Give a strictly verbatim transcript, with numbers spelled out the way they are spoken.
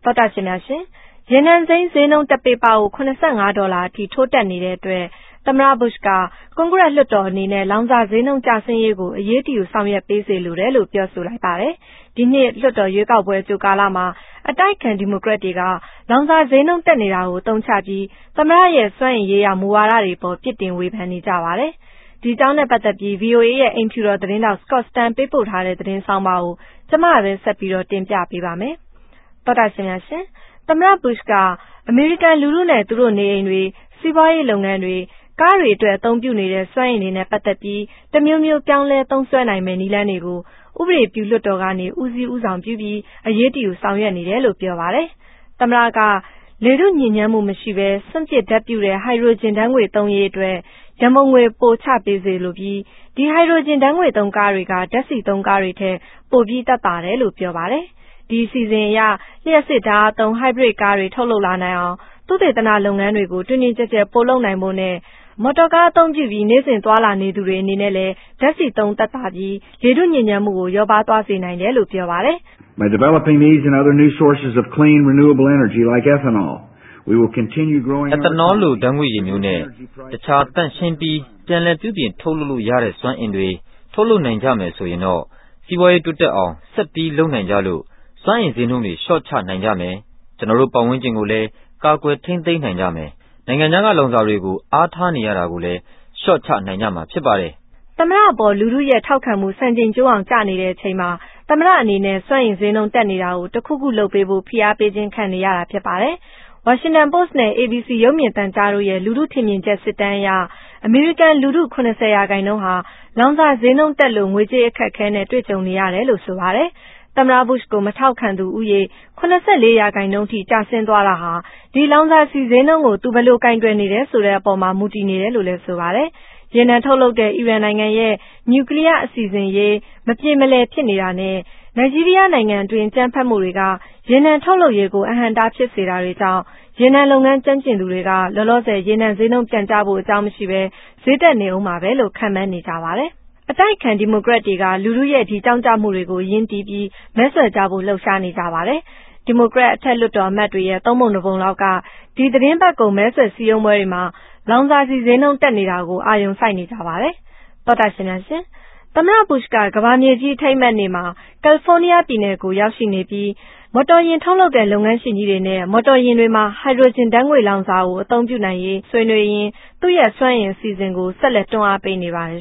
သောတာရှင်များရှင်ရေနံစိမ်းဈေးနှုန်းတစ်ပေပါကိုခုနစ်ဆယ့်ငါးဒေါ်လာအထိထိုးတက်နေတဲ့အတွက်သမ္မတဘုရှ်ကကွန်ဂရက်လွှတ်တော်အနေနဲ့လောင်စာဈေးနှုန်းကျဆင်းရေးကိုအရေးတယူဆောင်ရွက်ပေးစေလိုတယ်လို့ပြောဆိုလိုက်ပါတယ်။ဒီနှစ်လွှတ်တော်ရွေးကောက်ပွဲကြိုကာလမှာအတိုက်ခံဒီမိုကရက်တွေကလောင်စာဈေးနှုန်းတက်နေတာကိုအသုံးချပြီးသမ္မတရဲ့စွမ်းအင်ရေးရာမူဝါဒတွေပေါ်ပြစ်တင်ဝေဖန်နေကြပါတယ်။ဒီအကြောင်းနဲ့ပတ်သက်ပြီး ဗွီအိုအေ ရဲ့အိမ်ဖြူတော်သတင်းတောက် Scott Stan ပေးပို့ထားတဲ့သတင်းဆောင်ပါကိုကျမပဲဆက်ပြီးတော့တင်ပြပေးပါမယ်။သောတာရှင်များရှင်သမ္မတဘုရှ်ကအမေရိကန်လူထုနဲ့သူတို့နေအိမ်တွေစီးပွားရေးလုပ်ငန်းတွေကားတွေအတွက်အသုံးပြုနေတဲ့စွမ်းအင်တွေနဲ့ပတ်သက်ပြီးတမျိုးမျိုးပြောင်းလဲသုံးစွဲနိုင်မယ့်နည်းလမ်းတွေကိုဥပဒေပြုလွှတ်တော်ကနေဦးစီးဦးဆောင်ပြုပြီးအရေးတယူဆောင်ရွက်နေတယ်လို့ပြောပါတယ်။သမ္မတကလေထုညစ်ညမ်းမှုမရှိဘဲစွန့်ပစ်ဓာတ်ပြုတဲ့ဟိုက်ဒရိုဂျင်ဓာတ်ငွေသုံးရေးအတွက်ရန်ပုံငွေပိုချပေးစေလိုပြီးဒီဟိုက်ဒရိုဂျင်ဓာတ်ငွေသုံးကားတွေကဓာတ်ဆီသုံးကားတွေထက်ပိုပြီးသက်သာတယ်လို့ပြောပါတယ်။ဒီအစီအစဉ်အရလျှပ်စစ်ဓာတ်အားသုံးဟိုက်ဘရစ်ကားတွေထုတ်လုပ်လာနိုင်အောင်သုတေသနလုပ်ငန်းတွေကိုတွင်တွင်ကျယ်ကျယ်ပိုလုပ်နိုင်ဖို့နဲ့မော်တော်ကားအသုံးပြုပြီးနေ့စဉ်သွားလာနေသူတွေအနေနဲ့လည်းဓာတ်ဆီသုံးသက်သာပြီးလေထုညစ်ညမ်းမှုကိုလျော့ပါးသွားစေနိုင်တယ်လို့ပြောပါတယ်။ By developing these and other new sources of clean renewable energy like ethanol, we will continue growing our ethanol လို့ဓာတ်ငွေ့ရည်မျိုးနဲ့တခြားတန့်ရှင်းပြီးပြန်လည်ပြုပြင်ထုတ်လုပ်လို့ရတဲ့စွမ်းအင်တွေထုတ်လုပ်နိုင်ကြမယ်ဆိုရင်တော့စီးပွားရေးတိုးတက်အောင်ဆက်ပြီးလုပ်နိုင်ကြလို့စွမ်းအင်ဈေးနှုန်းတွေလျှော့ချနိုင်ကြမယ်ကျွန်တော်တို့ပတ်ဝန်းကျင်ကိုလည်းကာကွယ်ထိန်းသိမ်းနိုင်ကြမယ်နိုင်ငံခြားကလောင်စာတွေကိုအားထားနေရတာကိုလည်းလျှော့ချနိုင်ကြမှာဖြစ်ပါတယ်။သမ္မတအပေါ်လူထုရဲ့ထောက်ခံမှုစံချိန်ကျိုးအောင်ကျနေတဲ့အချိန်မှာသမ္မတအနေနဲ့စွမ်းအင်ဈေးနှုန်းတက်နေတာကိုတခုခုလုပ်ပေးဖို့ဖိအားပေးခြင်းခံနေရတာဖြစ်ပါတယ်။ Washington Post နဲ့ A B C ရုပ်မြင်သံကြားတို့ရဲ့လူထုထင်မြင်ချက်စစ်တမ်းအရအမေရိကန်လူထုခုနှစ်ဆယ်ရာခိုင်နှုန်းဟာလောင်စာဈေးနှုန်းတက်လို့ငွေကြေးအခက်အခဲနဲ့တွေ့ကြုံနေရတယ်လို့ဆိုပါတယ်။သမ္မတဘုရှ်ကိုမထောက်ခံသူဦးရေခုနှစ်ဆယ့်လေးရာခိုင်နှုန်းထိကျဆင်းသွားတာဟာဒီလောင်စာဆီဈေးနှုန်းကိုသူဘယ်လိုကင်တွယ်နေတယ်ဆိုတဲ့အပေါ်မှာမူတည်နေတယ်လို့လည်းဆိုပါတယ်။ရေနံထုတ်လုပ်တဲ့အီရန်နိုင်ငံရဲ့နျူကလ িয়ার အစီအစဉ်ရေးမပြေမလည်ဖြစ်နေတာနဲ့နိုင်ဂျီးရီးယားနိုင်ငံအတွင်းကြမ်းဖက်မှုတွေကရေနံထုတ်လုပ်ရေးကိုအဟန့်အတားဖြစ်စေတာတွေကြောင့်ရေနံလုပ်ငန်းကျွမ်းကျင်သူတွေကလောလောဆယ်ရေနံဈေးနှုန်းပြန်ကျဖို့အကြောင်းမရှိဘဲဈေးတက်နေအောင်ပါပဲလို့ခန့်မှန်းနေကြပါတယ်။အတိုက်ခံဒီမိုကရက်တွေကလူထုရဲ့ဒီကြောင်းကြမှုတွေကိုယဉ်တီးပြီးမဲဆွယ်ကြဖို့လှုပ်ရှားနေကြပါတယ်။ဒီမိုကရက်အထက်လွှတ်တော်အမတ်တွေရဲ့သုံးပုံတစ်ပုံလောက်ကဒီသတင်းပတ်ကုန်မဲဆွယ်စည်းရုံးပွဲတွေမှာလောင်စာဆီဈေးနှုန်းတက်နေတာကိုအာရုံစိုက်နေကြပါတယ်။သောတာရှင်များရှင်သမ္မတဘုရှ်ကကမ္ဘာမြေကြီးထိမ့်မှတ်နေမှာကယ်လီဖိုးနီးယားပြည်နယ်ကိုရောက်ရှိနေပြီးမော်တော်ယာဉ်ထုတ်လုပ်တဲ့လုပ်ငန်းရှင်ကြီးတွေနဲ့မော်တော်ယာဉ်တွေမှာဟိုက်ဒရိုဂျင်ဓာတ်ငွေ့လောင်စာကိုအသုံးပြုနိုင်ရေးဆွေးနွေးရင်းသူ့ရဲ့စွမ်းအင်အစီအစဉ်ကိုဆက်လက်တွန်းအားပေးနေပါတယ်